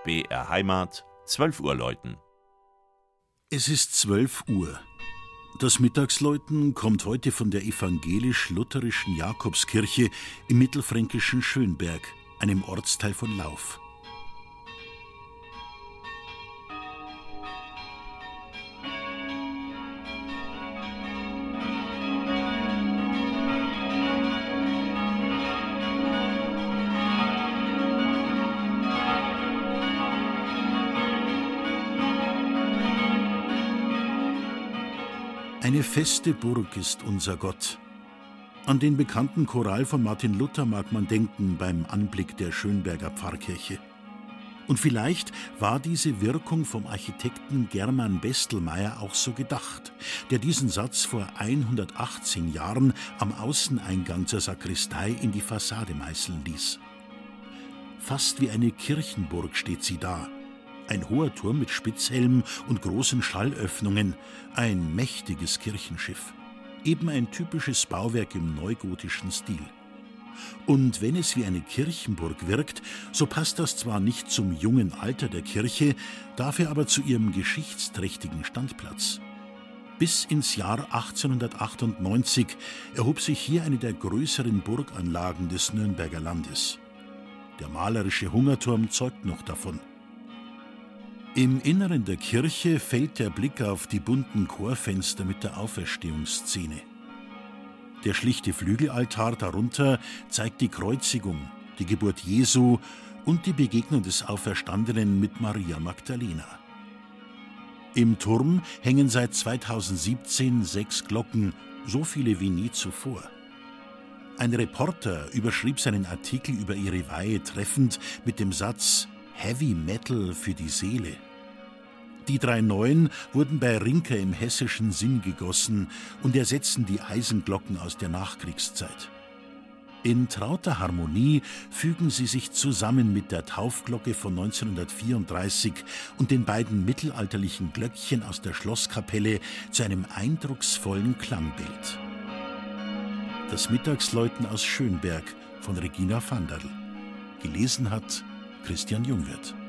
BR Heimat, 12 Uhr läuten. Es ist 12 Uhr. Das Mittagsläuten kommt heute von der evangelisch-lutherischen Jakobskirche im mittelfränkischen Schönberg, einem Ortsteil von Lauf. Eine feste Burg ist unser Gott. An den bekannten Choral von Martin Luther mag man denken beim Anblick der Schönberger Pfarrkirche. Und vielleicht war diese Wirkung vom Architekten German Bestelmeyer auch so gedacht, der diesen Satz vor 118 Jahren am Außeneingang zur Sakristei in die Fassade meißeln ließ. Fast wie eine Kirchenburg steht sie da. Ein hoher Turm mit Spitzhelm und großen Schallöffnungen, ein mächtiges Kirchenschiff. Eben ein typisches Bauwerk im neugotischen Stil. Und wenn es wie eine Kirchenburg wirkt, so passt das zwar nicht zum jungen Alter der Kirche, dafür aber zu ihrem geschichtsträchtigen Standplatz. Bis ins Jahr 1898 erhob sich hier eine der größeren Burganlagen des Nürnberger Landes. Der malerische Hungerturm zeugt noch davon. Im Inneren der Kirche fällt der Blick auf die bunten Chorfenster mit der Auferstehungsszene. Der schlichte Flügelaltar darunter zeigt die Kreuzigung, die Geburt Jesu und die Begegnung des Auferstandenen mit Maria Magdalena. Im Turm hängen seit 2017 6 Glocken, so viele wie nie zuvor. Ein Reporter überschrieb seinen Artikel über ihre Weihe treffend mit dem Satz Heavy Metal für die Seele. Die 3 neuen wurden bei Rinker im hessischen Sinn gegossen und ersetzen die Eisenglocken aus der Nachkriegszeit. In trauter Harmonie fügen sie sich zusammen mit der Taufglocke von 1934 und den beiden mittelalterlichen Glöckchen aus der Schlosskapelle zu einem eindrucksvollen Klangbild. Das Mittagsläuten aus Schönberg von Regina Vanderl. Gelesen hat Christian Jungwirth.